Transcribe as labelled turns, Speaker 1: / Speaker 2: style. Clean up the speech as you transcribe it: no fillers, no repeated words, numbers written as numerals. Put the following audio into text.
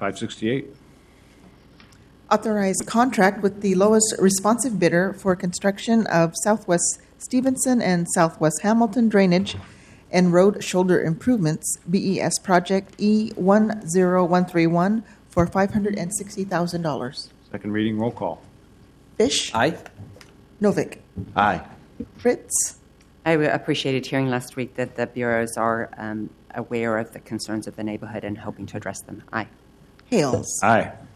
Speaker 1: 568.
Speaker 2: Authorize contract with the lowest responsive bidder for construction of Southwest Stevenson and Southwest Hamilton drainage and road shoulder improvements, BES project E10131 for $560,000.
Speaker 1: Second reading, roll call.
Speaker 2: Fish.
Speaker 3: Aye.
Speaker 2: Novick.
Speaker 3: Aye.
Speaker 2: Fritz.
Speaker 4: I appreciated hearing last week that the bureaus are aware of the concerns of the neighborhood and hoping to address them. Aye.
Speaker 2: Hales.
Speaker 1: Aye.